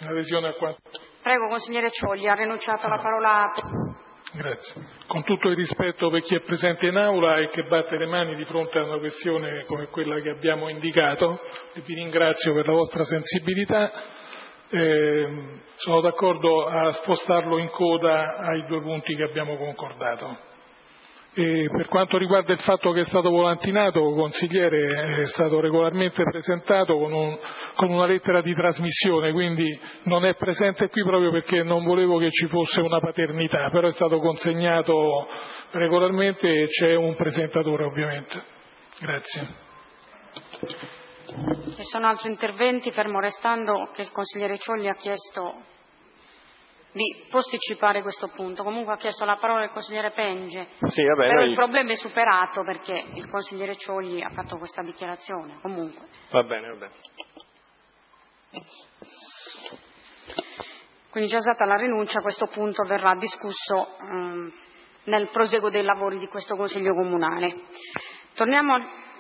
in adesione a quanto... Prego, consigliere Ciogli, ha rinunciato alla parola. Grazie. Con tutto il rispetto per chi è presente in aula e che batte le mani di fronte a una questione come quella che abbiamo indicato, e vi ringrazio per la vostra sensibilità, sono d'accordo a spostarlo in coda ai 2 punti che abbiamo concordato. E per quanto riguarda il fatto che è stato volantinato, consigliere, è stato regolarmente presentato con una lettera di trasmissione, quindi non è presente qui proprio perché non volevo che ci fosse una paternità, però è stato consegnato regolarmente e c'è un presentatore ovviamente. Grazie. Ci sono altri interventi, fermo restando che il consigliere Ciogli ha chiesto di posticipare questo punto. Comunque ha chiesto la parola il consigliere Penge. Sì, vabbè, però il problema è superato perché il consigliere Ciogli ha fatto questa dichiarazione. Comunque. Va bene. Quindi già stata la rinuncia, questo punto verrà discusso nel proseguo dei lavori di questo Consiglio Comunale. Torniamo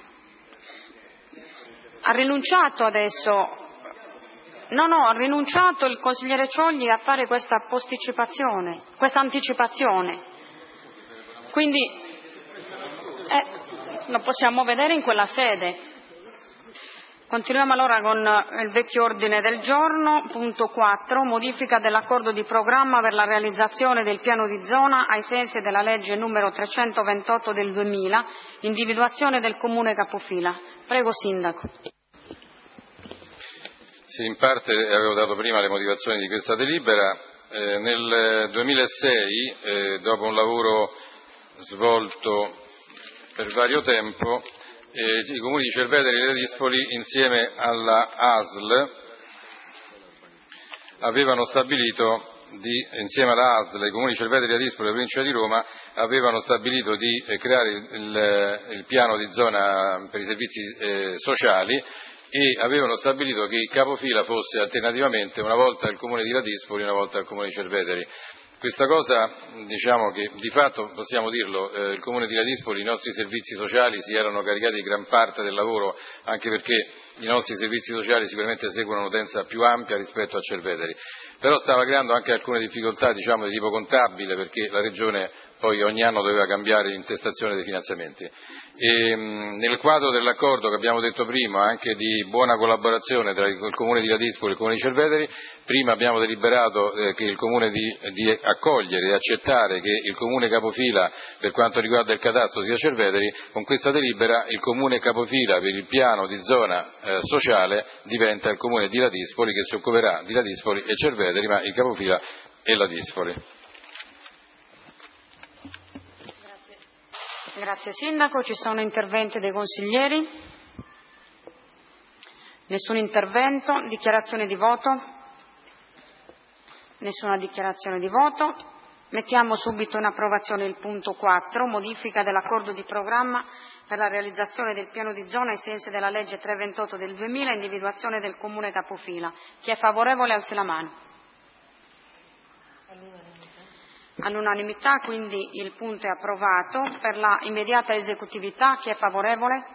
ha rinunciato adesso. Ha rinunciato il consigliere Ciogli a fare questa anticipazione. Quindi lo possiamo vedere in quella sede. Continuiamo allora con il vecchio ordine del giorno, punto 4, modifica dell'accordo di programma per la realizzazione del piano di zona ai sensi della legge numero 328 del 2000, individuazione del comune capofila. Prego, Sindaco. Sì, in parte avevo dato prima le motivazioni di questa delibera. Nel 2006, dopo un lavoro svolto per vario tempo, i comuni di Cerveteri e Ladispoli insieme alla ASL avevano stabilito insieme alla ASL, i comuni di Cerveteri, Ladispoli e la provincia di Roma avevano stabilito di creare il piano di zona per i servizi sociali e avevano stabilito che il capofila fosse alternativamente una volta il comune di Ladispoli e una volta il comune di Cerveteri. Questa cosa, diciamo che di fatto, possiamo dirlo, il comune di Ladispoli, i nostri servizi sociali si erano caricati di gran parte del lavoro, anche perché i nostri servizi sociali sicuramente seguono un'utenza più ampia rispetto a Cerveteri, però stava creando anche alcune difficoltà, diciamo, di tipo contabile, perché la Regione poi ogni anno doveva cambiare l'intestazione dei finanziamenti. E nel quadro dell'accordo che abbiamo detto prima, anche di buona collaborazione tra il comune di Ladispoli e il comune di Cerveteri, prima abbiamo deliberato che il comune di accogliere e accettare che il comune capofila per quanto riguarda il catasto sia Cerveteri. Con questa delibera il comune capofila per il piano di zona sociale diventa il comune di Ladispoli, che si occuperà di Ladispoli e Cerveteri, ma il capofila è Ladispoli. Grazie Sindaco, ci sono interventi dei consiglieri? Nessun intervento, dichiarazione di voto? Nessuna dichiarazione di voto. Mettiamo subito in approvazione il punto 4, modifica dell'accordo di programma per la realizzazione del piano di zona ai sensi della legge 328 del 2000, individuazione del comune capofila. Chi è favorevole alzi la mano. All'unanimità, quindi il punto è approvato. Per la immediata esecutività, chi è favorevole?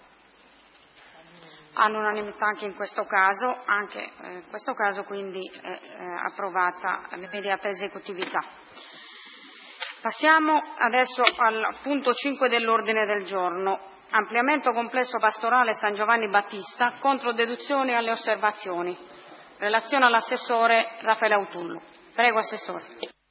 All'unanimità anche in questo caso, quindi è approvata l'immediata esecutività. Passiamo adesso al punto 5 dell'ordine del giorno. Ampliamento complesso pastorale San Giovanni Battista, contro deduzioni alle osservazioni. Relazione all'assessore Raffaele Autullo. Prego, Assessore.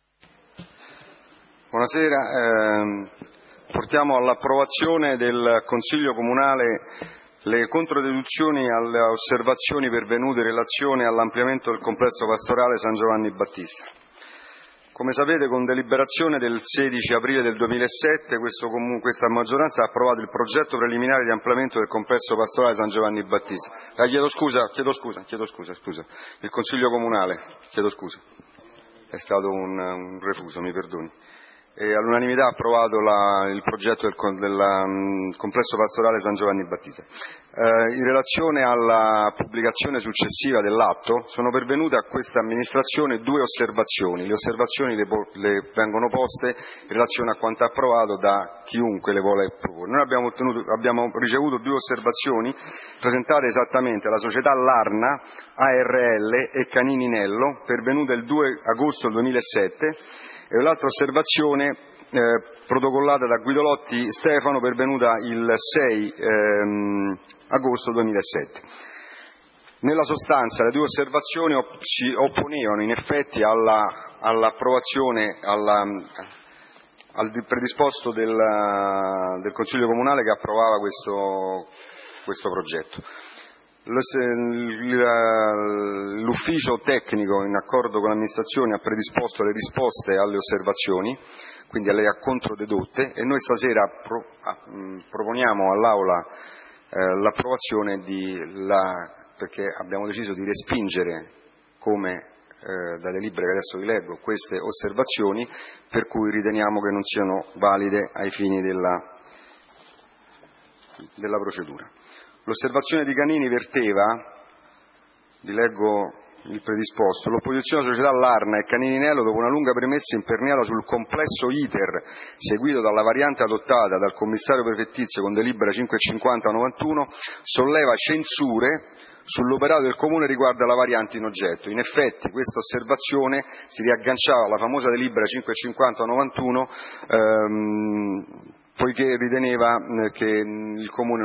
Buonasera, portiamo all'approvazione del Consiglio Comunale le controdeduzioni alle osservazioni pervenute in relazione all'ampliamento del complesso pastorale San Giovanni Battista. Come sapete, con deliberazione del 16 aprile del 2007 questa maggioranza ha approvato il progetto preliminare di ampliamento del complesso pastorale San Giovanni Battista. Chiedo scusa. Il Consiglio Comunale, chiedo scusa. È stato un refuso, mi perdoni. e all'unanimità approvato il progetto del complesso pastorale San Giovanni Battista. In relazione alla pubblicazione successiva dell'atto sono pervenute a questa amministrazione 2 osservazioni. Le osservazioni le vengono poste in relazione a quanto approvato da chiunque le vuole proporre. Noi abbiamo ricevuto 2 osservazioni presentate esattamente alla società Larna, ARL e Canininello, pervenute il 2 agosto 2007, e l'altra osservazione protocollata da Guidolotti Stefano, pervenuta il 6 agosto 2007. Nella sostanza le 2 osservazioni si opponevano in effetti all'approvazione, al predisposto del Consiglio Comunale che approvava questo progetto. L'ufficio tecnico, in accordo con l'amministrazione, ha predisposto le risposte alle osservazioni, quindi alle controdedotte, e noi stasera proponiamo all'Aula l'approvazione perché abbiamo deciso di respingere, come da delibera che adesso vi leggo, queste osservazioni, per cui riteniamo che non siano valide ai fini della procedura. L'osservazione di Canini verteva, vi leggo il predisposto: l'opposizione alla società Larna e Canininello, dopo una lunga premessa imperniata sul complesso iter seguito dalla variante adottata dal commissario prefettizio con delibera 550/91, solleva censure sull'operato del Comune riguardo alla variante in oggetto. In effetti questa osservazione si riagganciava alla famosa delibera 550/91, poiché riteneva che il Comune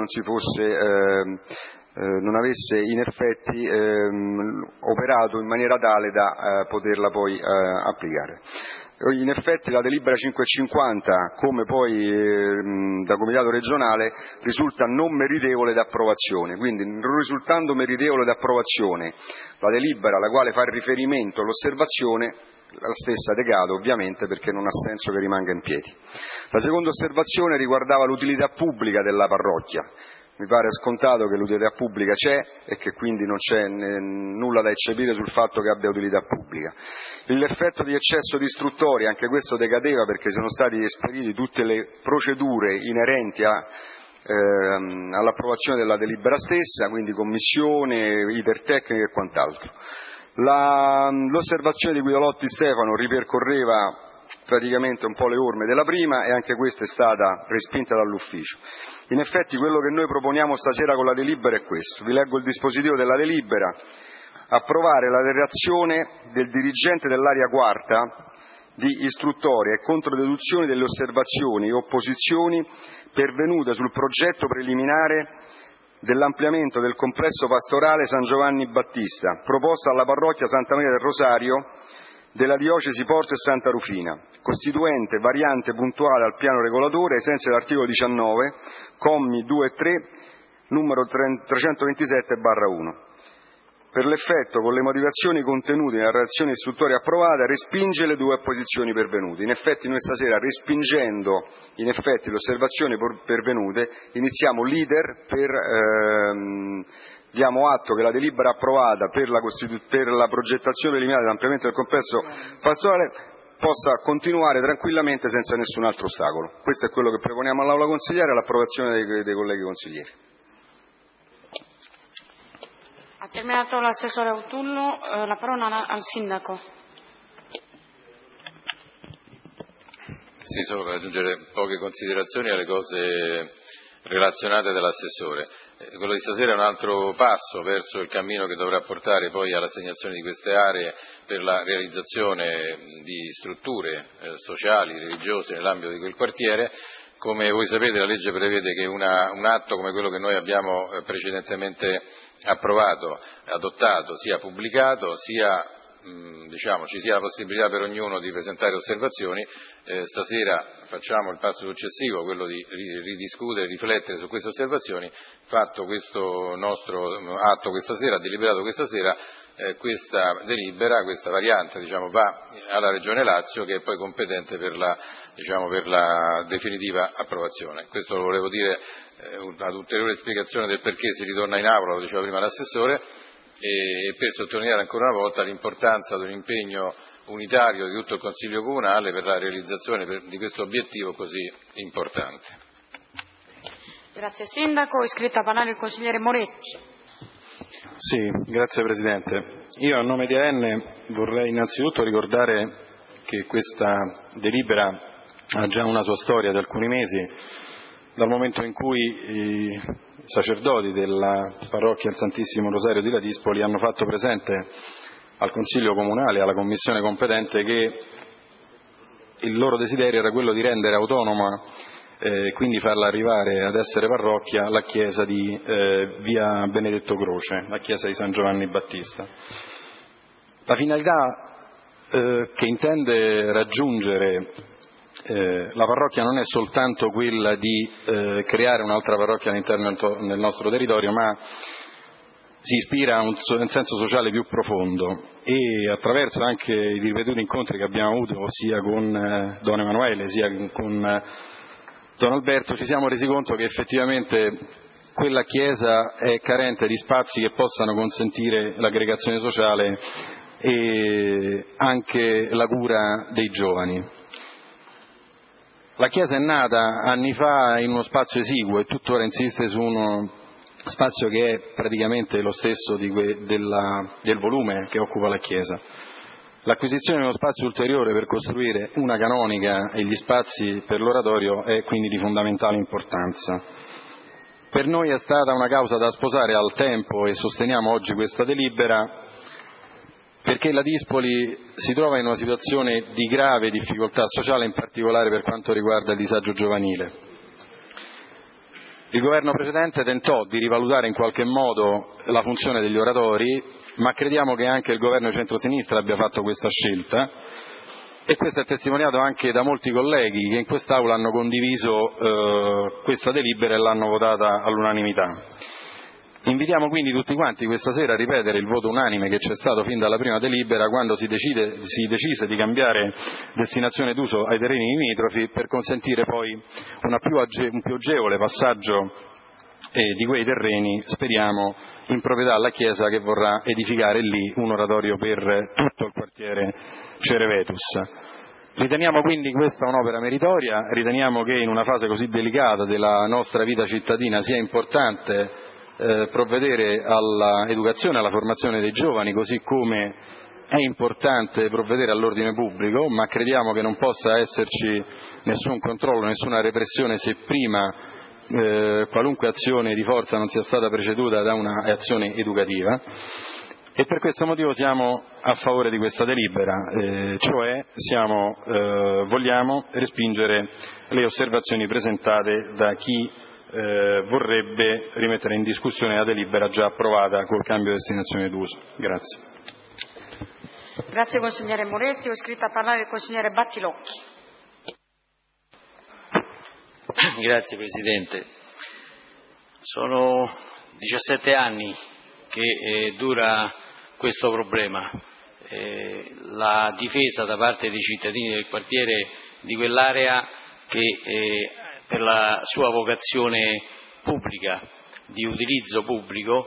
non avesse in effetti operato in maniera tale da poterla poi applicare. In effetti la delibera 550, come poi da Comitato regionale, risulta non meritevole d'approvazione. Quindi, non risultando meritevole d'approvazione la delibera alla quale fa riferimento l'osservazione, la stessa decade ovviamente, perché non ha senso che rimanga in piedi. La seconda osservazione riguardava l'utilità pubblica della parrocchia. Mi pare scontato che l'utilità pubblica c'è e che quindi non c'è nulla da eccepire sul fatto che abbia utilità pubblica. L'effetto di eccesso di istruttoria, anche questo decadeva perché sono stati esperiti tutte le procedure inerenti all'approvazione della delibera stessa, quindi commissione, iter tecnico e quant'altro. L'osservazione di Guidolotti Stefano ripercorreva praticamente un po' le orme della prima, e anche questa è stata respinta dall'ufficio. In effetti quello che noi proponiamo stasera con la delibera è questo. Vi leggo il dispositivo della delibera: approvare la relazione del dirigente dell'area quarta di istruttoria e controdeduzioni delle osservazioni e opposizioni pervenute sul progetto preliminare dell'ampliamento del complesso pastorale San Giovanni Battista, proposta alla parrocchia Santa Maria del Rosario della diocesi Porto e Santa Rufina, costituente variante puntuale al piano regolatore ai sensi dell'articolo 19, commi 2 e 3, numero 327/1. Per l'effetto, con le motivazioni contenute nella relazione istruttoria approvata, respinge le 2 opposizioni pervenute. In effetti noi stasera, respingendo le osservazioni pervenute, iniziamo l'iter diamo atto che la delibera approvata per la progettazione preliminare dell'ampliamento del complesso pastorale possa continuare tranquillamente senza nessun altro ostacolo. Questo è quello che proponiamo all'Aula consigliare e all'approvazione dei colleghi consiglieri. Ha terminato l'assessore Autullo, la parola al sindaco. Sì, solo per aggiungere poche considerazioni alle cose relazionate dall'assessore. Quello di stasera è un altro passo verso il cammino che dovrà portare poi all'assegnazione di queste aree per la realizzazione di strutture sociali, religiose nell'ambito di quel quartiere. Come voi sapete, la legge prevede che un atto come quello che noi abbiamo precedentemente approvato, adottato, sia pubblicato, sia ci sia la possibilità per ognuno di presentare osservazioni. Stasera facciamo il passo successivo, quello di ridiscutere, riflettere su queste osservazioni. Fatto questo nostro atto questa sera, deliberato questa sera, questa delibera, questa variante va alla Regione Lazio, che è poi competente per la definitiva approvazione. Questo lo volevo dire ad ulteriore spiegazione del perché si ritorna in aula, lo diceva prima l'assessore, e per sottolineare ancora una volta l'importanza di un impegno unitario di tutto il Consiglio Comunale per la realizzazione di questo obiettivo così importante. Grazie Sindaco. Iscritto a parlare il consigliere Moretti. Sì, grazie Presidente. Io a nome di AN vorrei innanzitutto ricordare che questa delibera ha già una sua storia di alcuni mesi, dal momento in cui i sacerdoti della parrocchia del Santissimo Rosario di Ladispoli hanno fatto presente al Consiglio Comunale, alla Commissione competente, che il loro desiderio era quello di rendere autonoma, quindi farla arrivare ad essere parrocchia, la chiesa di via Benedetto Croce, la chiesa di San Giovanni Battista. La finalità che intende raggiungere la parrocchia non è soltanto quella di creare un'altra parrocchia all'interno del nostro territorio, ma si ispira a un senso sociale più profondo, e attraverso anche i ripetuti incontri che abbiamo avuto sia con Don Emanuele sia con Don Alberto ci siamo resi conto che effettivamente quella chiesa è carente di spazi che possano consentire l'aggregazione sociale e anche la cura dei giovani. La chiesa è nata anni fa in uno spazio esiguo e tuttora insiste su uno spazio che è praticamente lo stesso del volume che occupa la chiesa. L'acquisizione di uno spazio ulteriore per costruire una canonica e gli spazi per l'oratorio è quindi di fondamentale importanza. Per noi è stata una causa da sposare al tempo e sosteniamo oggi questa delibera perché Ladispoli si trova in una situazione di grave difficoltà sociale, in particolare per quanto riguarda il disagio giovanile. Il governo precedente tentò di rivalutare in qualche modo la funzione degli oratori, ma crediamo che anche il governo di centrosinistra abbia fatto questa scelta, e questo è testimoniato anche da molti colleghi che in quest'Aula hanno condiviso questa delibera e l'hanno votata all'unanimità. Invitiamo quindi tutti quanti questa sera a ripetere il voto unanime che c'è stato fin dalla prima delibera, quando si decise di cambiare destinazione d'uso ai terreni limitrofi per consentire poi un più agevole passaggio di quei terreni, speriamo, in proprietà alla Chiesa che vorrà edificare lì un oratorio per tutto il quartiere Cerevetus. Riteniamo quindi questa un'opera meritoria, riteniamo che in una fase così delicata della nostra vita cittadina sia importante provvedere all'educazione e alla formazione dei giovani, così come è importante provvedere all'ordine pubblico, ma crediamo che non possa esserci nessun controllo, nessuna repressione se prima qualunque azione di forza non sia stata preceduta da un'azione educativa, e per questo motivo siamo a favore di questa delibera, cioè vogliamo respingere le osservazioni presentate da chi vorrebbe rimettere in discussione la delibera già approvata col cambio di destinazione d'uso. Grazie. Grazie consigliere Moretti. Ho iscritto a parlare il consigliere Battilocchi. Grazie Presidente. Sono 17 anni che dura questo problema. La difesa da parte dei cittadini del quartiere di quell'area che per la sua vocazione pubblica, di utilizzo pubblico,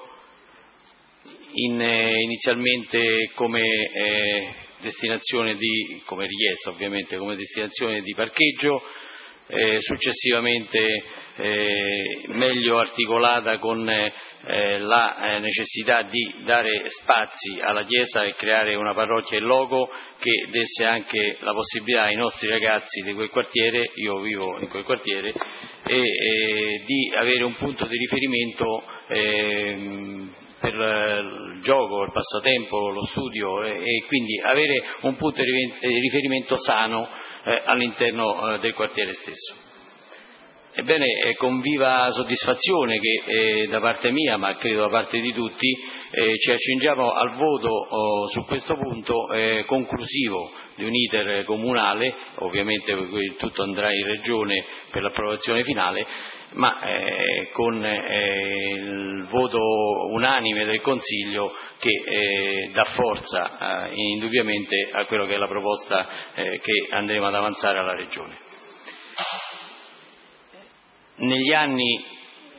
inizialmente come destinazione come richiesta ovviamente, come destinazione di parcheggio, successivamente meglio articolata con la necessità di dare spazi alla Chiesa e creare una parrocchia in loco che desse anche la possibilità ai nostri ragazzi di quel quartiere, io vivo in quel quartiere, di avere un punto di riferimento per il gioco, il passatempo, lo studio, e quindi avere un punto di riferimento sano all'interno del quartiere stesso. Ebbene, è con viva soddisfazione che da parte mia, ma credo da parte di tutti, ci accingiamo al voto su questo punto conclusivo di un iter comunale. Ovviamente tutto andrà in Regione per l'approvazione finale, ma con il voto unanime del Consiglio che dà forza indubbiamente a quello che è la proposta che andremo ad avanzare alla Regione. Negli anni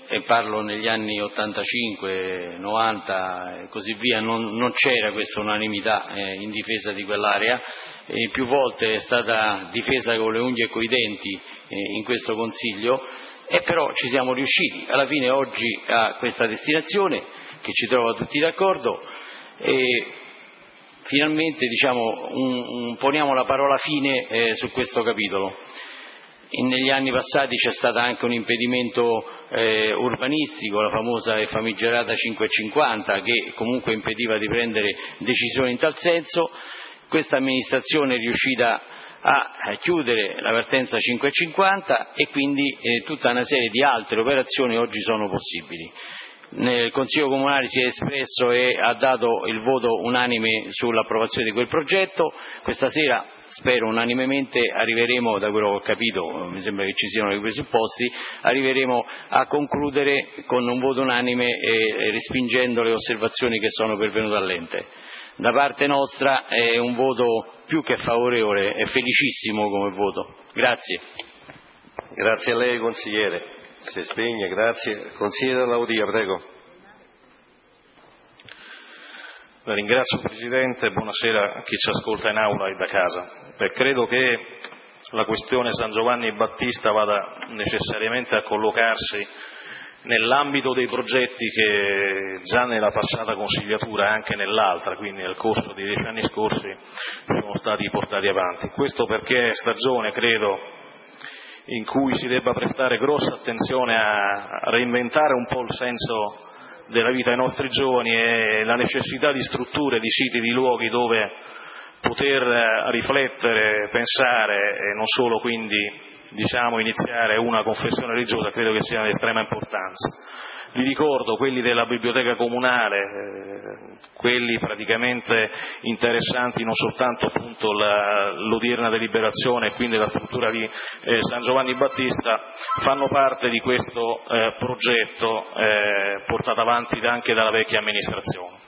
e parlo negli anni 85, 90 e così via, non c'era questa unanimità in difesa di quell'area, e più volte è stata difesa con le unghie e coi denti in questo Consiglio, e però ci siamo riusciti alla fine oggi a questa destinazione che ci trova tutti d'accordo, e finalmente poniamo la parola fine su questo capitolo. Negli anni passati c'è stato anche un impedimento urbanistico, la famosa e famigerata 550, che comunque impediva di prendere decisioni in tal senso. Questa amministrazione è riuscita a chiudere la vertenza 550 e quindi tutta una serie di altre operazioni oggi sono possibili. Il Consiglio Comunale si è espresso e ha dato il voto unanime sull'approvazione di quel progetto. Questa sera, spero unanimemente, arriveremo, da quello che ho capito, mi sembra che ci siano i presupposti, arriveremo a concludere con un voto unanime e respingendo le osservazioni che sono pervenute all'ente. Da parte nostra è un voto più che favorevole, è felicissimo come voto. Grazie. Grazie a lei, consigliere. Si spegne, grazie. Consigliere Laudia, prego. La ringrazio Presidente, buonasera a chi ci ascolta in aula e da casa. Credo che la questione San Giovanni Battista vada necessariamente a collocarsi nell'ambito dei progetti che già nella passata consigliatura e anche nell'altra, quindi nel corso dei 10 anni scorsi, sono stati portati avanti. Questo perché è stagione, credo, in cui si debba prestare grossa attenzione a reinventare un po' il senso della vita ai nostri giovani e la necessità di strutture, di siti, di luoghi dove poter riflettere, pensare e non solo quindi iniziare una confessione religiosa, credo che sia di estrema importanza. Vi ricordo quelli della biblioteca comunale, quelli praticamente interessanti non soltanto appunto l'odierna deliberazione e quindi la struttura di San Giovanni Battista, fanno parte di questo progetto portato avanti anche dalla vecchia amministrazione.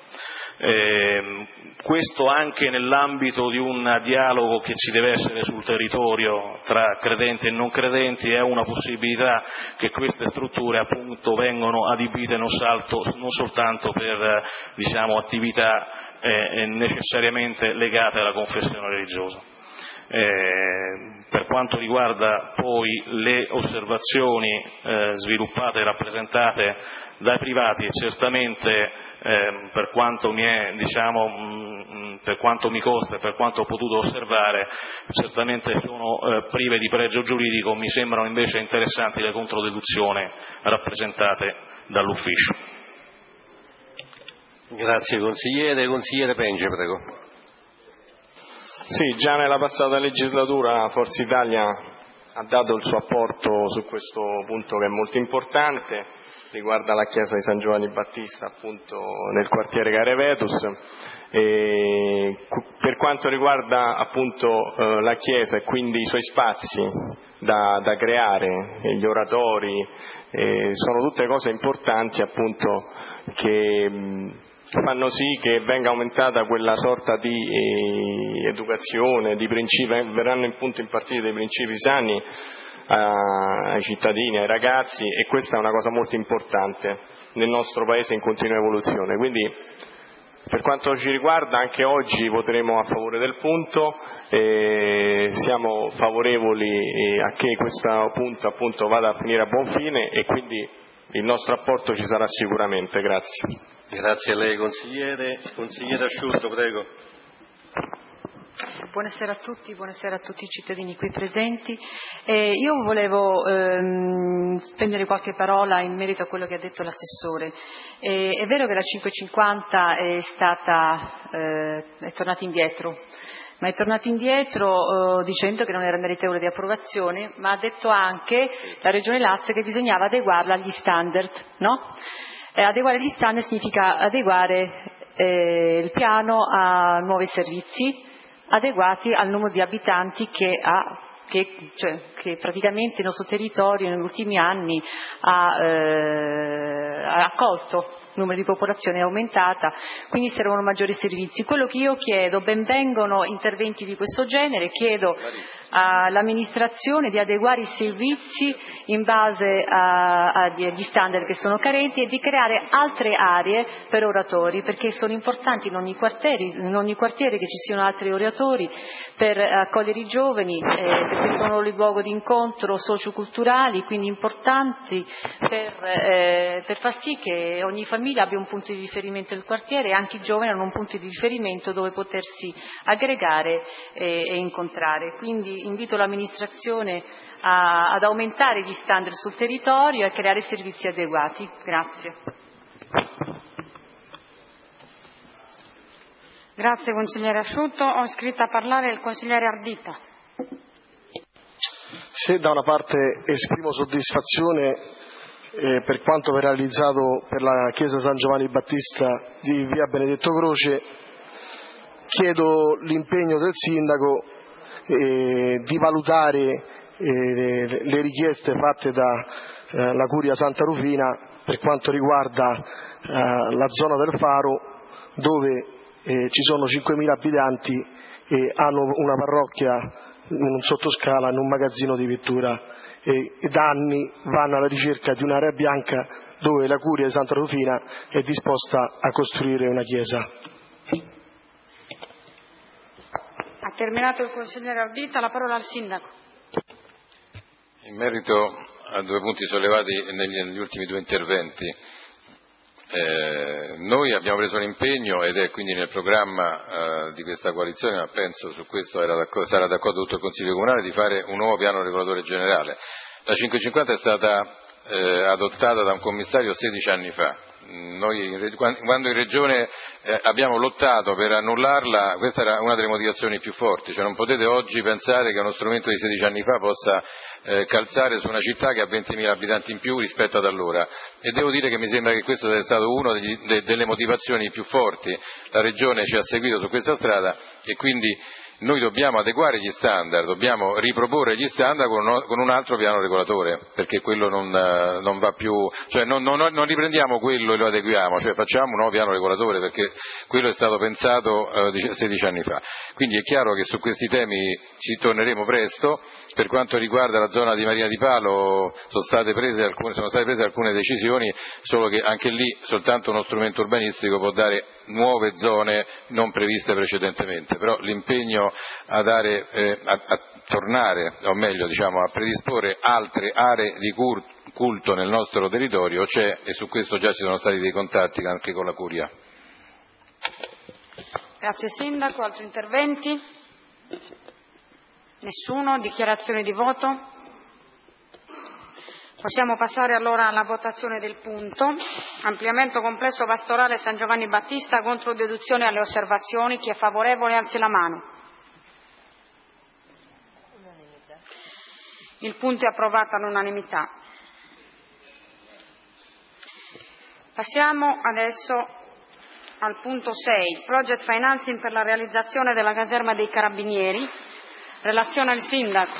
Questo anche nell'ambito di un dialogo che ci deve essere sul territorio tra credenti e non credenti, è una possibilità che queste strutture appunto vengono adibite non soltanto per attività necessariamente legate alla confessione religiosa. Per quanto riguarda poi le osservazioni sviluppate e rappresentate dai privati, certamente per quanto mi costa e per quanto ho potuto osservare, certamente sono prive di pregio giuridico. Mi sembrano invece interessanti le controdeduzioni rappresentate dall'ufficio. Grazie consigliere. Consigliere Penge, prego. Sì, già nella passata legislatura Forza Italia ha dato il suo apporto su questo punto che è molto importante, riguarda la chiesa di San Giovanni Battista appunto nel quartiere Carevetus. Per quanto riguarda appunto la chiesa e quindi i suoi spazi da creare, gli oratori, sono tutte cose importanti appunto che fanno sì che venga aumentata quella sorta di educazione, di principi, verranno appunto impartiti dei principi sani ai cittadini, ai ragazzi, e questa è una cosa molto importante nel nostro paese in continua evoluzione. Quindi per quanto ci riguarda anche oggi voteremo a favore del punto, siamo favorevoli a che questo punto appunto vada a finire a buon fine e quindi il nostro apporto ci sarà sicuramente. Grazie. Grazie a lei consigliere. Consigliere Asciutto, prego. Buonasera a tutti i cittadini qui presenti. Io volevo spendere qualche parola in merito a quello che ha detto l'assessore. È vero che la 550 è tornata indietro, ma è tornata indietro dicendo che non era meritevole di approvazione, ma ha detto anche la Regione Lazio che bisognava adeguarla agli standard, no? Adeguare gli standard significa adeguare il piano a nuovi servizi adeguati al numero di abitanti che praticamente il nostro territorio negli ultimi anni ha accolto. Il numero di popolazione è aumentata, quindi servono maggiori servizi. Quello che io chiedo, ben vengano interventi di questo genere, chiedo all'amministrazione di adeguare i servizi in base agli standard che sono carenti e di creare altre aree per oratori, perché sono importanti in ogni quartiere che ci siano altri oratori per accogliere i giovani, perché sono il luogo di incontro socioculturali, quindi importanti per far sì che ogni famiglia abbia un punto di riferimento del quartiere e anche i giovani hanno un punto di riferimento dove potersi aggregare e incontrare. Quindi invito l'amministrazione ad aumentare gli standard sul territorio e a creare servizi adeguati. Grazie. Grazie consigliere Asciutto. Ho iscritto a parlare il consigliere Ardita. Se da una parte esprimo soddisfazione per quanto verrà realizzato per la chiesa San Giovanni Battista di via Benedetto Croce, chiedo l'impegno del sindaco di valutare le richieste fatte dalla Curia Santa Rufina per quanto riguarda la zona del Faro, dove ci sono 5.000 abitanti e hanno una parrocchia in un sottoscala, in un magazzino di vettura, e da anni vanno alla ricerca di un'area bianca dove la Curia di Santa Rufina è disposta a costruire una chiesa. Ha terminato il consigliere Ardita, la parola al sindaco. In merito a due punti sollevati negli ultimi due interventi, noi abbiamo preso l'impegno, ed è quindi nel programma di questa coalizione, ma penso su questo sarà d'accordo tutto il Consiglio Comunale, di fare un nuovo piano regolatore generale. La 550 è stata adottata da un commissario 16 anni fa. Noi, quando in Regione abbiamo lottato per annullarla, questa era una delle motivazioni più forti, cioè non potete oggi pensare che uno strumento di 16 anni fa possa calzare su una città che ha 20.000 abitanti in più rispetto ad allora, e devo dire che mi sembra che questo sia stato una delle motivazioni più forti. La Regione ci ha seguito su questa strada e quindi noi dobbiamo adeguare gli standard, dobbiamo riproporre gli standard con un altro piano regolatore, perché quello non va più, cioè non riprendiamo quello e lo adeguiamo, cioè facciamo un nuovo piano regolatore, perché quello è stato pensato 16 anni fa. Quindi è chiaro che su questi temi ci torneremo presto. Per quanto riguarda la zona di Marina di Palo sono state prese alcune decisioni, solo che anche lì soltanto uno strumento urbanistico può dare nuove zone non previste precedentemente, però l'impegno a tornare, o meglio diciamo a predisporre altre aree di culto nel nostro territorio c'è, e su questo già ci sono stati dei contatti anche con la Curia. Grazie Sindaco, altri interventi? Nessuno? Dichiarazioni di voto? Possiamo passare allora alla votazione del punto. Ampliamento complesso pastorale San Giovanni Battista, contro deduzione alle osservazioni. Chi è favorevole alzi la mano. Il punto è approvato all'unanimità. Passiamo adesso al punto 6, Project Financing per la realizzazione della caserma dei Carabinieri. Relazione al Sindaco.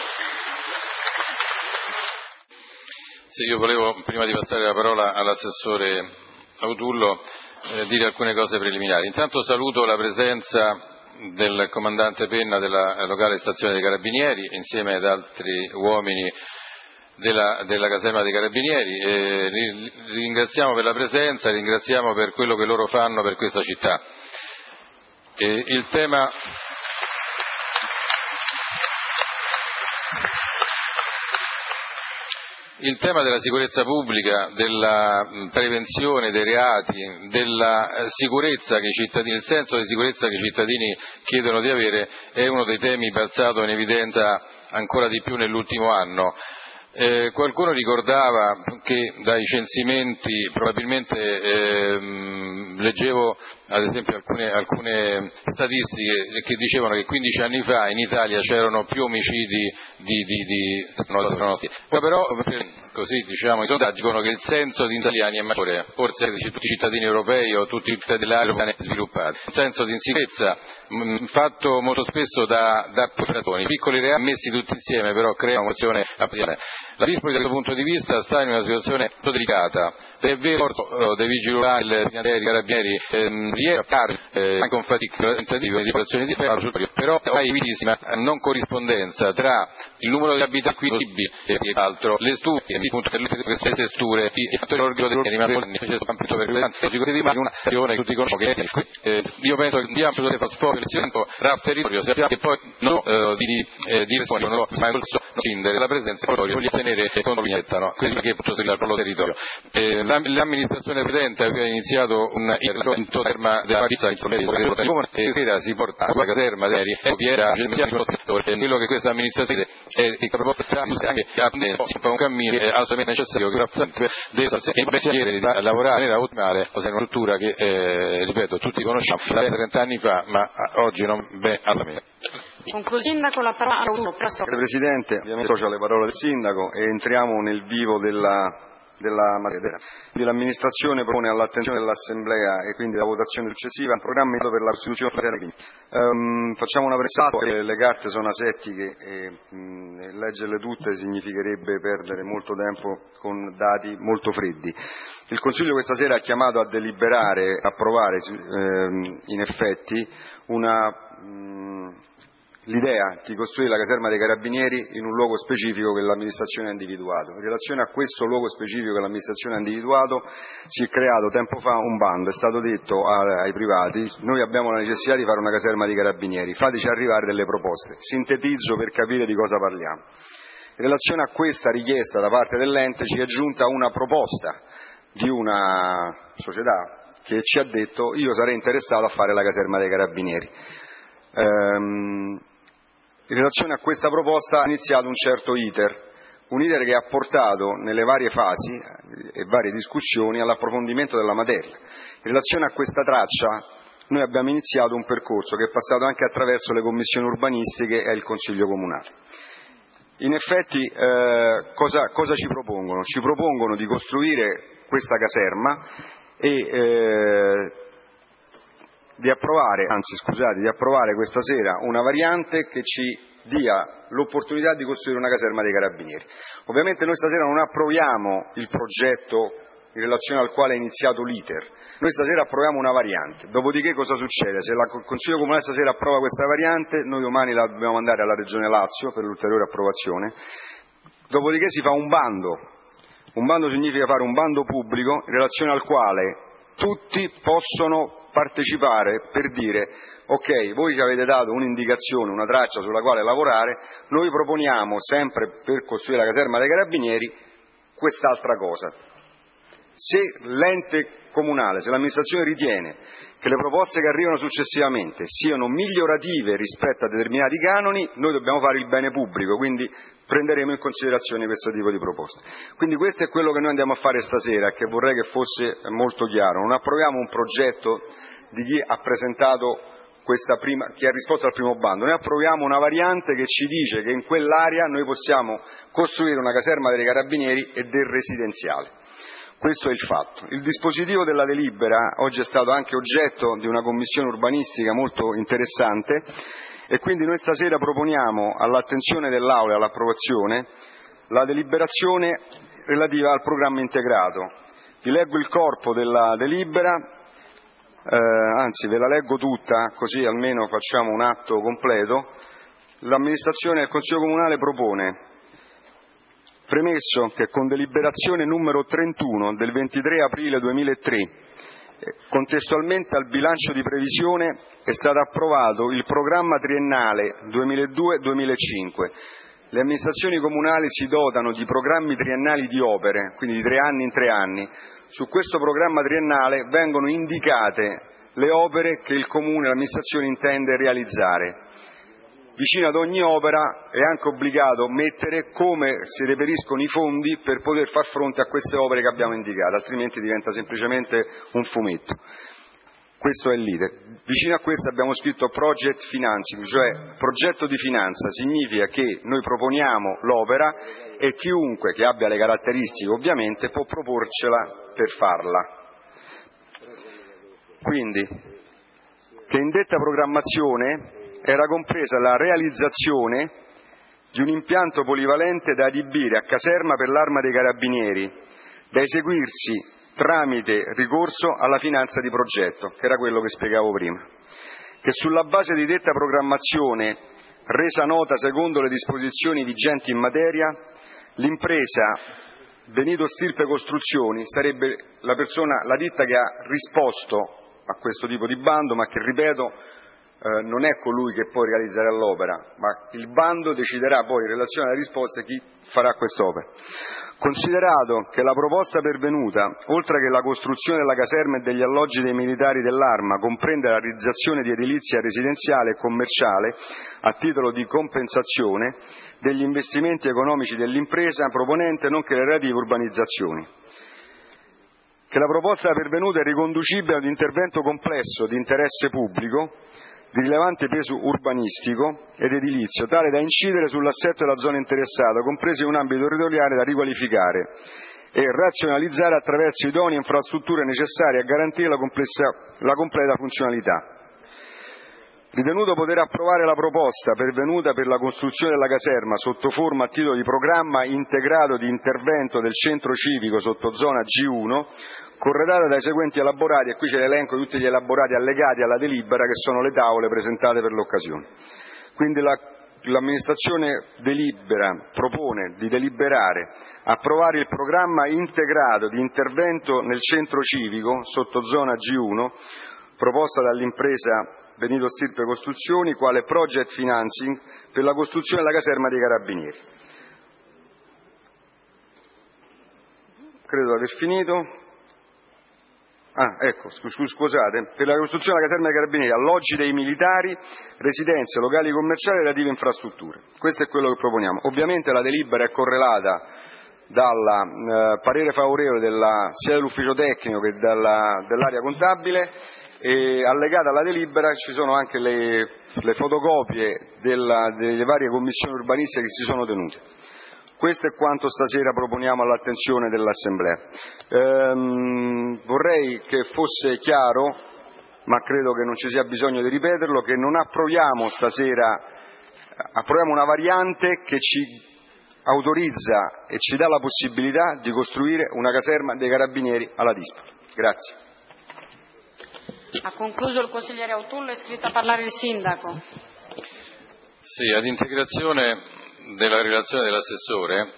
Sì, io volevo, prima di passare la parola all'assessore Autullo, dire alcune cose preliminari. Intanto saluto la presenza del comandante Penna della locale stazione dei Carabinieri, insieme ad altri uomini della caserma dei Carabinieri. Li ringraziamo per la presenza, li ringraziamo per quello che loro fanno per questa città. Il tema della sicurezza pubblica, della prevenzione dei reati, della sicurezza che i cittadini, il senso di sicurezza che i cittadini chiedono di avere, è uno dei temi balzato in evidenza ancora di più nell'ultimo anno. Qualcuno ricordava che dai censimenti, probabilmente leggevo ad esempio alcune statistiche che dicevano che 15 anni fa in Italia c'erano più omicidi poi però così diciamo i sondaggi dicono che il senso di italiani è maggiore, forse tutti i cittadini europei o tutti i cittadini dell'area sviluppati. Il senso di insicurezza fatto molto spesso da persone, piccoli reati messi tutti insieme però creano un'emozione appiena. La Dispoli da questo punto di vista sta in una situazione molto delicata. È vero dei vigili urbani, dei carabinieri anche con fatica di popolazioni di però hai evidentissima non corrispondenza tra il numero di abitanti qui e l'altro, le sture, queste sture, i fattori organi per un'azione che tutti conoscono che io penso che dobbiamo assolutamente far sforzo rafferitorio che poi non di responsione ma non scindere la presenza voglio tenere con l'Ignetta, quindi che posso seguire il territorio. L'amministrazione precedente aveva iniziato un terma della Parisa e sera si porta la caserma era quello che questa amministrazione è proposta anche a un cammino assolutamente necessario che deve lavorare in maniera ottimale o se è una struttura che ripeto tutti conosciamo da 30 anni fa ma oggi non ben alla mia. Sindaco, la parola Grazie Presidente, ovviamente associo alle parole del Sindaco e entriamo nel vivo della materia. L'amministrazione propone all'attenzione dell'Assemblea e quindi la votazione successiva un programma per la costituzione della facciamo una pressata perché le carte sono asettiche e leggerle tutte significherebbe perdere molto tempo con dati molto freddi. Il Consiglio questa sera è chiamato a deliberare, a approvare in effetti l'idea di costruire la caserma dei Carabinieri in un luogo specifico che l'amministrazione ha individuato. In relazione a questo luogo specifico che l'amministrazione ha individuato si è creato tempo fa un bando, è stato detto ai privati noi abbiamo la necessità di fare una caserma dei Carabinieri, fateci arrivare delle proposte. Sintetizzo per capire di cosa parliamo. In relazione a questa richiesta da parte dell'ente ci è giunta una proposta di una società che ci ha detto io sarei interessato a fare la caserma dei Carabinieri. In relazione a questa proposta ha iniziato un certo iter che ha portato nelle varie fasi e varie discussioni all'approfondimento della materia. In relazione a questa traccia noi abbiamo iniziato un percorso che è passato anche attraverso le commissioni urbanistiche e il Consiglio Comunale. In effetti cosa ci propongono? Ci propongono di costruire questa caserma e di approvare questa sera una variante che ci dia l'opportunità di costruire una caserma dei Carabinieri. Ovviamente noi stasera non approviamo il progetto in relazione al quale è iniziato l'iter, noi stasera approviamo una variante, dopodiché cosa succede? Se il Consiglio Comunale stasera approva questa variante, noi domani la dobbiamo mandare alla Regione Lazio per l'ulteriore approvazione, dopodiché si fa un bando significa fare un bando pubblico in relazione al quale tutti possono partecipare per dire ok, voi ci avete dato un'indicazione, una traccia sulla quale lavorare, noi proponiamo sempre per costruire la caserma dei Carabinieri quest'altra cosa. Se l'ente comunale, se l'amministrazione ritiene che le proposte che arrivano successivamente siano migliorative rispetto a determinati canoni, noi dobbiamo fare il bene pubblico, quindi prenderemo in considerazione questo tipo di proposte. Quindi questo è quello che noi andiamo a fare stasera, che vorrei che fosse molto chiaro. Non approviamo un progetto di chi ha presentato chi ha risposto al primo bando, noi approviamo una variante che ci dice che in quell'area noi possiamo costruire una caserma dei Carabinieri e del residenziale. Questo è il fatto. Il dispositivo della delibera oggi è stato anche oggetto di una commissione urbanistica molto interessante e quindi noi stasera proponiamo all'attenzione dell'Aula e all'approvazione la deliberazione relativa al programma integrato. Vi leggo il corpo della delibera, anzi ve la leggo tutta così almeno facciamo un atto completo. L'amministrazione del Consiglio Comunale propone: premesso che con deliberazione numero 31 del 23 aprile 2003, contestualmente al bilancio di previsione, è stato approvato il programma triennale 2002-2005. Le amministrazioni comunali si dotano di programmi triennali di opere, quindi di 3 anni in 3 anni. Su questo programma triennale vengono indicate le opere che il Comune e l'amministrazione intende realizzare. Vicino ad ogni opera è anche obbligato mettere come si reperiscono i fondi per poter far fronte a queste opere che abbiamo indicato, altrimenti diventa semplicemente un fumetto. Questo è l'iter. Vicino a questo abbiamo scritto project financing, cioè progetto di finanza, significa che noi proponiamo l'opera e chiunque che abbia le caratteristiche ovviamente può proporcela per farla. Quindi, che in detta programmazione era compresa la realizzazione di un impianto polivalente da adibire a caserma per l'Arma dei Carabinieri, da eseguirsi tramite ricorso alla finanza di progetto, che era quello che spiegavo prima, che sulla base di detta programmazione, resa nota secondo le disposizioni vigenti in materia, l'impresa Benito Stirpe Costruzioni sarebbe la ditta che ha risposto a questo tipo di bando, ma che, ripeto, non è colui che poi realizzerà l'opera, ma il bando deciderà poi in relazione alla risposta chi farà quest'opera. Considerato che la proposta pervenuta, oltre che la costruzione della caserma e degli alloggi dei militari dell'Arma, comprende la realizzazione di edilizia residenziale e commerciale a titolo di compensazione degli investimenti economici dell'impresa proponente, nonché le relative urbanizzazioni. Che la proposta pervenuta è riconducibile ad un intervento complesso di interesse pubblico di rilevante peso urbanistico ed edilizio, tale da incidere sull'assetto della zona interessata, compreso un ambito territoriale da riqualificare e razionalizzare attraverso idonee infrastrutture necessarie a garantire la completa funzionalità. Ritenuto poter approvare la proposta pervenuta per la costruzione della caserma sotto forma a titolo di programma integrato di intervento del centro civico sotto zona G1, corredata dai seguenti elaborati, e qui c'è l'elenco di tutti gli elaborati allegati alla delibera, che sono le tavole presentate per l'occasione. Quindi l'amministrazione propone di deliberare, approvare il programma integrato di intervento nel centro civico sotto zona G1, proposta dall'impresa Benito Stirpe Costruzioni, quale project financing per la costruzione della caserma dei Carabinieri. Credo di aver finito. Scusate, per la costruzione della caserma dei Carabinieri, alloggi dei militari, residenze, locali commerciali e relative infrastrutture. Questo è quello che proponiamo. Ovviamente la delibera è correlata dal parere favorevole sia dell'ufficio tecnico che dell'area contabile, e allegata alla delibera ci sono anche le fotocopie delle varie commissioni urbanistiche che si sono tenute. Questo è quanto stasera proponiamo all'attenzione dell'Assemblea. Vorrei che fosse chiaro, ma credo che non ci sia bisogno di ripeterlo, che non approviamo stasera, approviamo una variante che ci autorizza e ci dà la possibilità di costruire una caserma dei Carabinieri alla Dispoli. Grazie. Ha concluso il consigliere Autullo, è iscritto a parlare il sindaco. Sì, ad integrazione della relazione dell'assessore,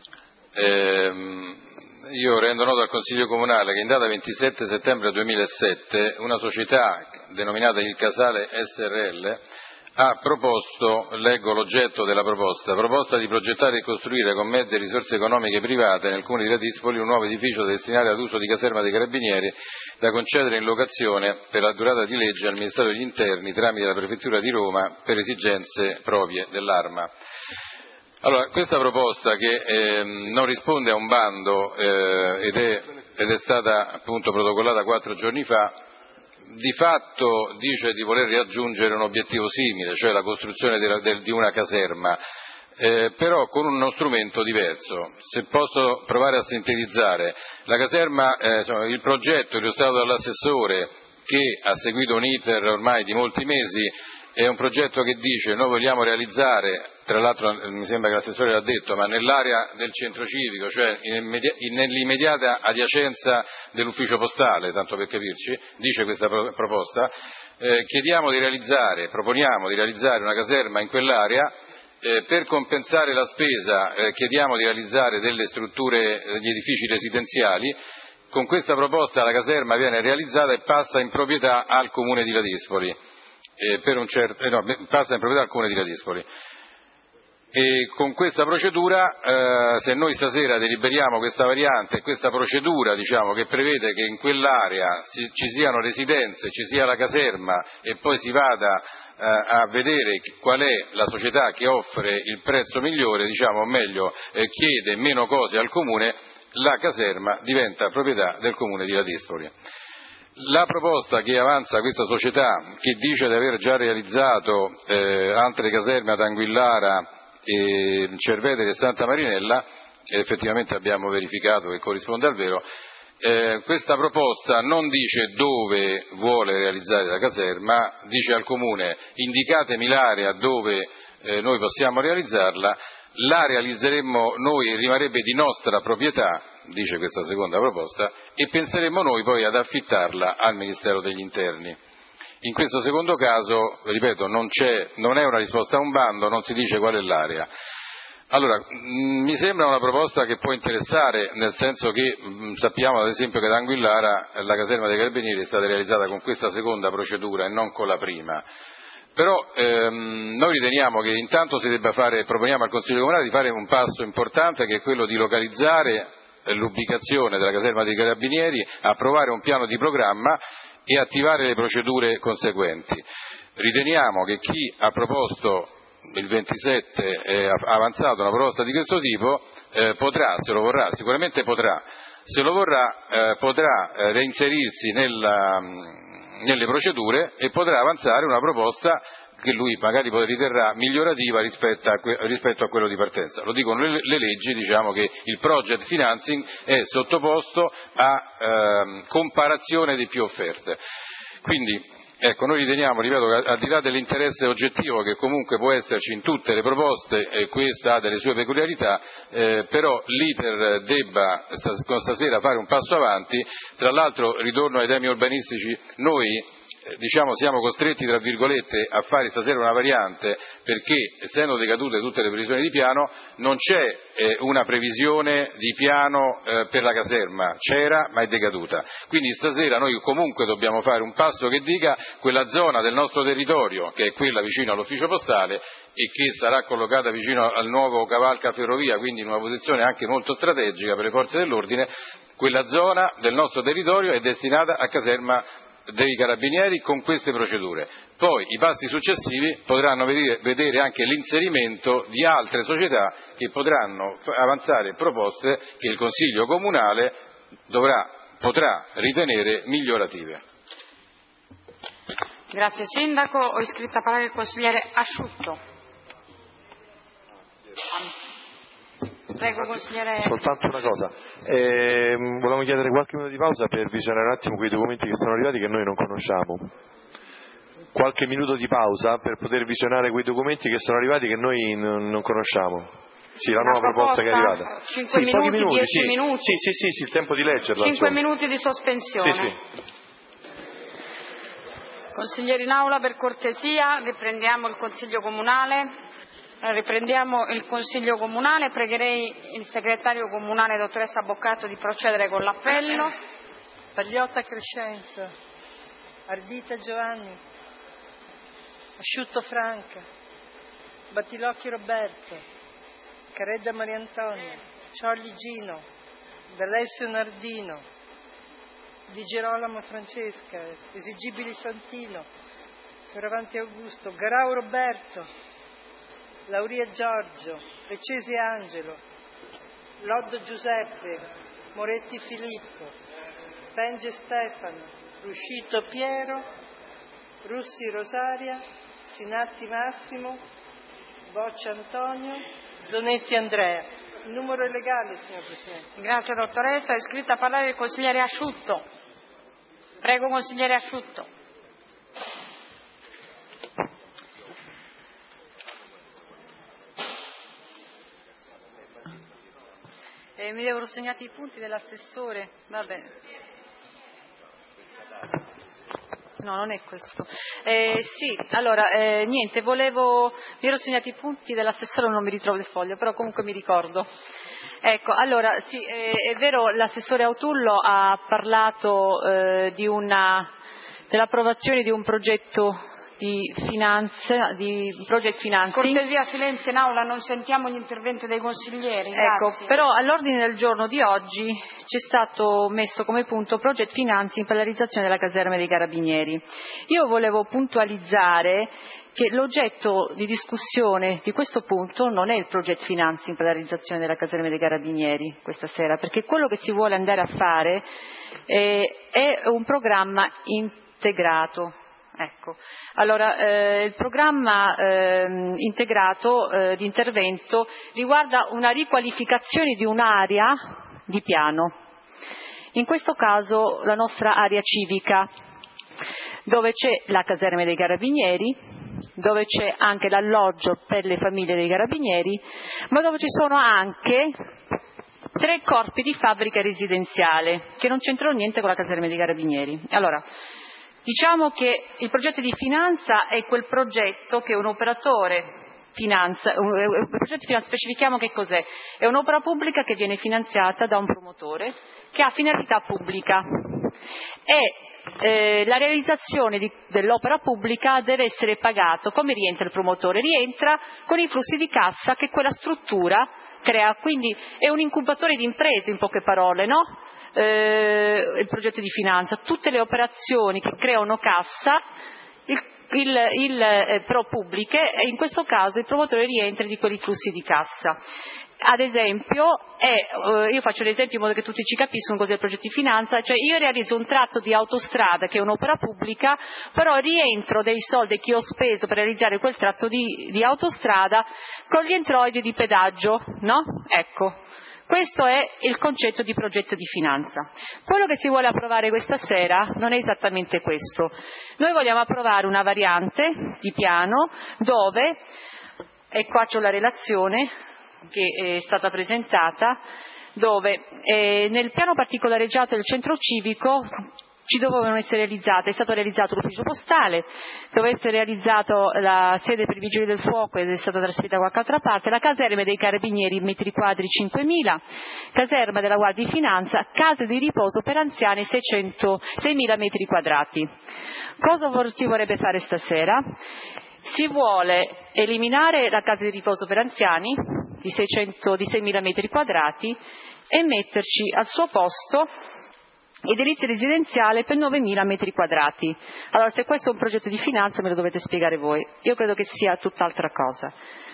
io rendo noto al Consiglio Comunale che in data 27 settembre 2007 una società denominata Il Casale SRL ha proposto, leggo l'oggetto della proposta di progettare e costruire con mezzi e risorse economiche private nel comune di Ladispoli un nuovo edificio destinato ad uso di caserma dei Carabinieri da concedere in locazione per la durata di legge al Ministero degli Interni tramite la Prefettura di Roma per esigenze proprie dell'Arma. Allora, questa proposta che non risponde a un bando ed è stata appunto protocollata 4 giorni fa, di fatto dice di voler raggiungere un obiettivo simile, cioè la costruzione di una caserma, però con uno strumento diverso. Se posso provare a sintetizzare, la caserma, il progetto illustrato dall'assessore, che ha seguito un iter ormai di molti mesi, è un progetto che dice: noi vogliamo realizzare, tra l'altro mi sembra che l'assessore l'ha detto, ma nell'area del centro civico, cioè nell'immediata adiacenza dell'ufficio postale, tanto per capirci, dice questa proposta, proponiamo di realizzare una caserma in quell'area, per compensare la spesa chiediamo di realizzare delle strutture, degli edifici residenziali. Con questa proposta la caserma viene realizzata e passa in proprietà al Comune di Ladispoli. Passa in proprietà al Comune di Ladispoli. E con questa procedura, se noi stasera deliberiamo questa variante e questa procedura, che prevede che in quell'area ci siano residenze, ci sia la caserma e poi si vada a vedere qual è la società che offre il prezzo migliore, o meglio chiede meno cose al Comune, la caserma diventa proprietà del Comune di Ladispoli. La proposta che avanza questa società, che dice di aver già realizzato altre caserme ad Anguillara, Cerveteri e Santa Marinella, e effettivamente abbiamo verificato che corrisponde al vero, questa proposta non dice dove vuole realizzare la caserma, dice al Comune: indicatemi l'area dove noi possiamo realizzarla, la realizzeremmo noi, rimarrebbe di nostra proprietà, dice questa seconda proposta, e penseremmo noi poi ad affittarla al Ministero degli Interni. In questo secondo caso, ripeto, non è una risposta a un bando, non si dice qual è l'area. Allora, mi sembra una proposta che può interessare, nel senso che sappiamo ad esempio che ad Anguillara la caserma dei Carabinieri è stata realizzata con questa seconda procedura e non con la prima. Però noi riteniamo che intanto proponiamo al Consiglio Comunale di fare un passo importante, che è quello di localizzare l'ubicazione della caserma dei Carabinieri, approvare un piano di programma e attivare le procedure conseguenti. Riteniamo che chi ha proposto il 27 ha avanzato una proposta di questo tipo potrà, se lo vorrà, sicuramente potrà, se lo vorrà potrà reinserirsi nelle procedure e potrà avanzare una proposta che lui magari riterrà migliorativa rispetto a quello di partenza. Lo dicono le leggi, diciamo che il project financing è sottoposto a comparazione di più offerte. Quindi ecco, noi riteniamo, ripeto, che al di là dell'interesse oggettivo che comunque può esserci in tutte le proposte, questa ha delle sue peculiarità, però l'iter debba stasera fare un passo avanti. Tra l'altro, ritorno ai temi urbanistici, noi siamo costretti, tra virgolette, a fare stasera una variante perché, essendo decadute tutte le previsioni di piano, non c'è una previsione di piano per la caserma, c'era ma è decaduta. Quindi stasera noi comunque dobbiamo fare un passo che dica quella zona del nostro territorio, che è quella vicino all'ufficio postale e che sarà collocata vicino al nuovo cavalca ferrovia, quindi in una posizione anche molto strategica per le forze dell'ordine, quella zona del nostro territorio è destinata a caserma dei Carabinieri con queste procedure. Poi i passi successivi potranno vedere anche l'inserimento di altre società che potranno avanzare proposte che il Consiglio Comunale potrà ritenere migliorative. Grazie Sindaco. Ho iscritto a parlare il consigliere Asciutto. Prego, consigliere. Soltanto una cosa, volevamo chiedere qualche minuto di pausa per visionare un attimo quei documenti che sono arrivati che noi non conosciamo. Qualche minuto di pausa per poter visionare quei documenti che sono arrivati che noi non conosciamo. Sì, la nuova proposta che è arrivata. 5 minuti, 10 sì. minuti. Sì, il tempo di leggerla. 5 minuti di sospensione. Sì. Consiglieri in aula, per cortesia, riprendiamo il Consiglio Comunale. Pregherei il segretario comunale, dottoressa Boccato, di procedere con l'appello. Pagliotta Crescenzo, Ardita Giovanni, Asciutto Franca, Battilocchi Roberto, Caredda Maria Antonia, Ciolli Gino, D'Alessio Nardino, Di Girolamo Francesca, Esigibili Santino, Fioravanti Augusto, Garau Roberto, Lauria Giorgio, Leccesi Angelo, Loddo Giuseppe, Moretti Filippo, Penge Stefano, Ruscito Piero, Russi Rosaria, Sinatti Massimo, Boccia Antonio, Zonetti Andrea. Il numero è legale, signor Presidente. Grazie dottoressa. È iscritto a parlare il consigliere Asciutto. Prego, consigliere Asciutto. Mi devo segnare i punti dell'assessore. Va bene. No, non è questo. Sì, allora, niente, mi ero segnati i punti dell'assessore, non mi ritrovo il foglio, però comunque mi ricordo. Ecco, allora, sì, è vero, l'assessore Autullo ha parlato dell'approvazione di un progetto di project financing. Cortesia, silenzio in aula, non sentiamo gli interventi dei consiglieri. Grazie. Ecco, però all'ordine del giorno di oggi c'è stato messo come punto project financing per la realizzazione della caserma dei Carabinieri. Io volevo puntualizzare che l'oggetto di discussione di questo punto non è il project financing per la realizzazione della caserma dei Carabinieri questa sera, perché quello che si vuole andare a fare è un programma integrato. Ecco, allora il programma integrato di intervento riguarda una riqualificazione di un'area di piano, in questo caso la nostra area civica, dove c'è la caserma dei Carabinieri, dove c'è anche l'alloggio per le famiglie dei Carabinieri, ma dove ci sono anche 3 corpi di fabbrica residenziale che non c'entrano niente con la caserma dei Carabinieri. Allora, diciamo che il progetto di finanza è quel progetto che un operatore finanza, specifichiamo che cos'è. È un'opera pubblica che viene finanziata da un promotore che ha finalità pubblica e la realizzazione dell'opera pubblica deve essere pagato. Come rientra il promotore? Rientra con i flussi di cassa che quella struttura crea, quindi è un incubatore di imprese, in poche parole, no? Il progetto di finanza, tutte le operazioni che creano cassa, pro pubbliche, e in questo caso il promotore rientra di quei flussi di cassa. Ad esempio, io faccio l'esempio in modo che tutti ci capiscano cos'è il progetto di finanza, cioè io realizzo un tratto di autostrada che è un'opera pubblica, però rientro dei soldi che ho speso per realizzare quel tratto di autostrada con gli introiti di pedaggio, no? Ecco. Questo è il concetto di progetto di finanza. Quello che si vuole approvare questa sera non è esattamente questo. Noi vogliamo approvare una variante di piano dove, e qua c'ho la relazione che è stata presentata, dove nel piano particolareggiato del centro civico ci dovevano essere realizzate, è stato realizzato l'ufficio postale, doveva essere realizzato la sede per i vigili del fuoco ed è stata trasferita da qualche altra parte, la caserma dei carabinieri metri quadri 5.000, caserma della Guardia di Finanza, case di riposo per anziani 6.000 metri quadrati. Cosa si vorrebbe fare stasera? Si vuole eliminare la casa di riposo per anziani di 6.000 metri quadrati e metterci al suo posto edilizia residenziale per 9.000 metri quadrati. Allora, se questo è un progetto di finanza me lo dovete spiegare voi. Io credo che sia tutt'altra cosa.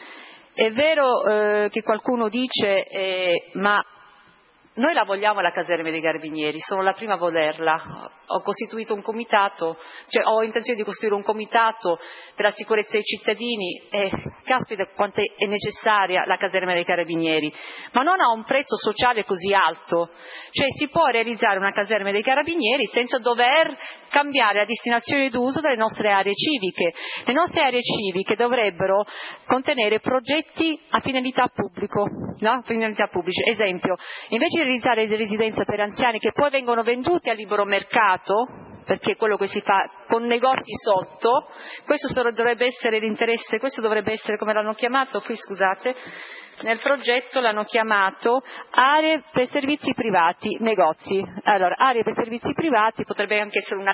È vero che qualcuno dice ma noi la vogliamo la caserma dei Carabinieri, sono la prima a volerla, ho costituito un comitato, cioè ho intenzione di costituire un comitato per la sicurezza dei cittadini e caspita quanto è necessaria la caserma dei Carabinieri, ma non a un prezzo sociale così alto, cioè si può realizzare una caserma dei Carabinieri senza dover cambiare la destinazione d'uso delle nostre aree civiche. Le nostre aree civiche dovrebbero contenere progetti a finalità pubblico, no? Finalità pubbliche. Esempio, invece di realizzare delle residenze per anziani che poi vengono vendute a libero mercato, perché è quello che si fa con negozi sotto, questo dovrebbe essere l'interesse, questo dovrebbe essere, come l'hanno chiamato qui, scusate, nel progetto l'hanno chiamato aree per servizi privati, negozi. Allora, aree per servizi privati potrebbe anche essere una